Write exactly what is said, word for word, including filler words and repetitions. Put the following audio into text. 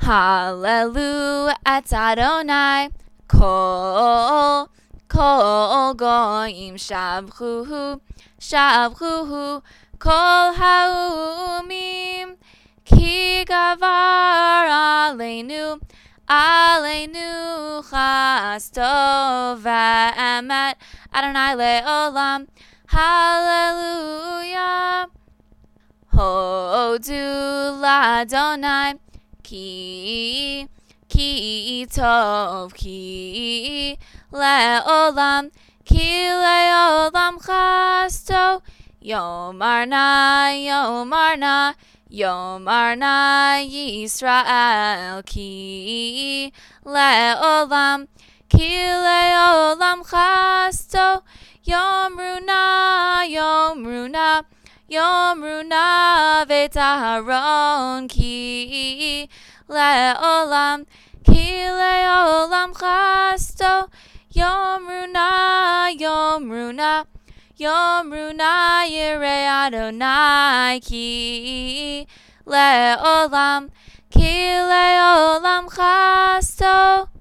Hallelu et Adonai, kol, kol goyim shabchuhu, shabchuhu, kol haumim, ki gavar aleinu, aleinu chasto v'emet, Adonai le'olam, hallelujah. Hodu l'Adonai, Ki, ki tov, ki le'olam, ki le'olam chasto, Yomar na, Yomar na, Yomar na Yisrael, ki le'olam, ki le'olam chasto, Yomru na, Yomru na, Yomru na v'taharon, ki le'olam, ki le'olam chasto, Yomru na, Yomru na, Yomru na yirei Adonai, ki le'olam, ki le'olam chasto.